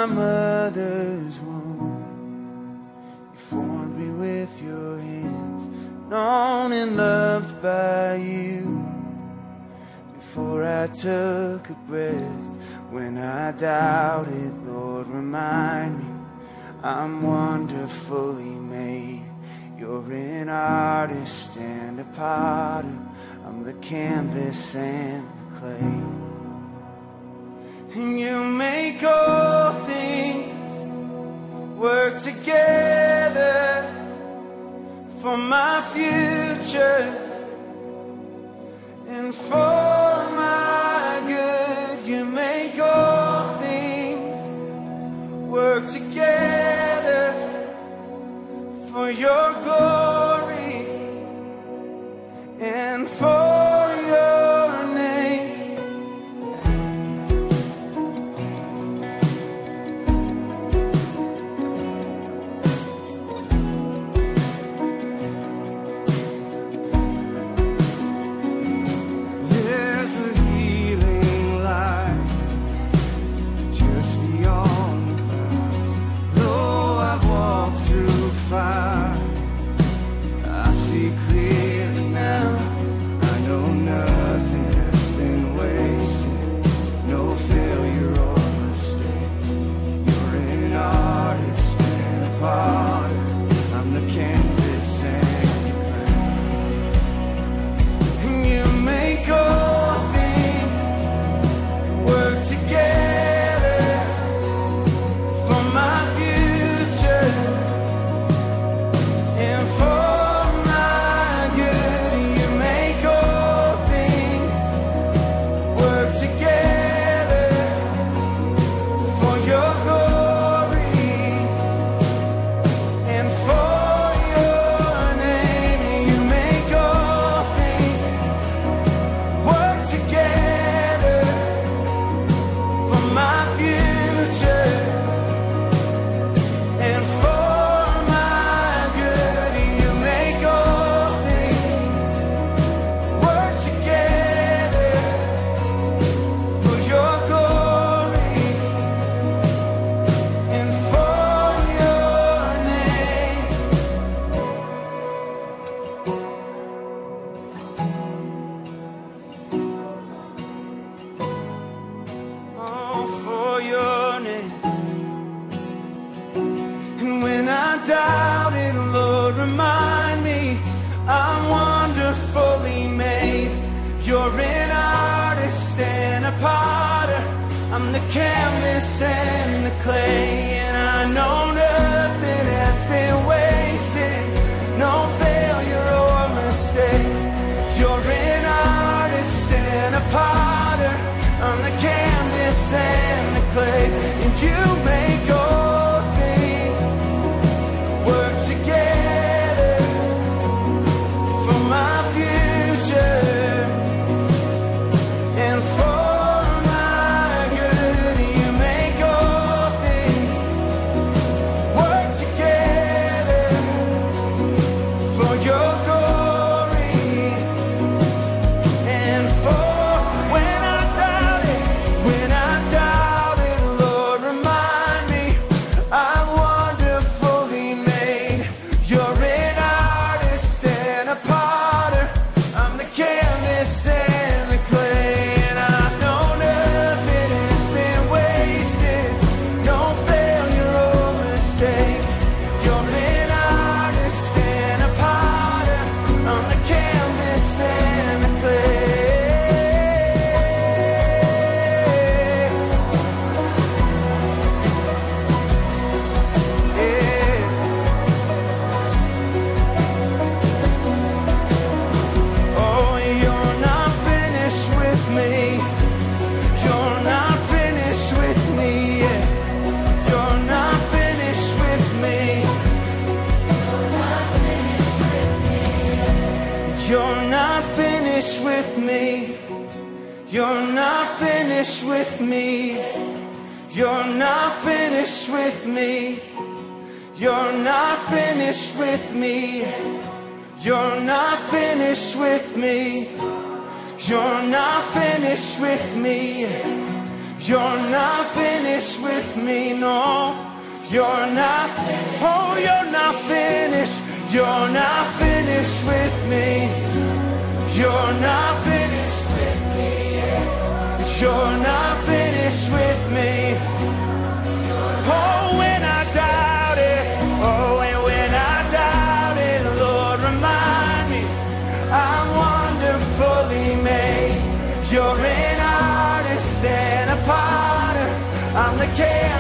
my mother's womb. You formed me with your hands, known and loved by you. Before I took a breath, when I doubted, Lord, remind me I'm wonderfully made. You're an artist and a potter. I'm the canvas and the clay. And you make all things work together for my future and for my good. You make all things work together for your glory and for your name. There's a healing light just beyond the clouds. Though I've walked through fire, I see clearly now. I know nothing has been wasted, no failure or mistake. You're an artist and a potter. I'm the canvas and the clay. And you make all things work together for my future and for my good. You make all things work together for your glory and for your name. You make all things work together for my future and for my good. You make all things work together for your glory and for your name. Oh, for your name. And when I doubt it, Lord, remind me I'm wonderfully made. You're an artist and a potter. I'm the canvas and the clay. And I know nothing has been wasted, no failure or mistake. You're an artist and a potter. I'm the canvas and the clay. And you make all things work together for my future and for my good. You make all things work together for your glory and for when I doubt it, Lord, remind me I'm wonderfully made. You're an artist and a potter. I'm the canvas and the clay. And I know nothing has been wasted, no failure or mistake. You're an artist and a potter. I'm the canvas and the clay. Yeah. Oh, you're not finished with me. You're not finished with me yet. You're not finished with me. You're not finished with me. You're not finished with me. You're not finished with me. You're not finished with me. You're not finished with me. You're not finished with me. You're not finished with me, no. You're not, oh, you're not finished. You're not finished with me. You're not finished with me. You're not finished with me. Oh, when I doubt it, oh, and when I doubt it, Lord, remind me I'm wonderfully made. You're an artist and a potter. I'm the king.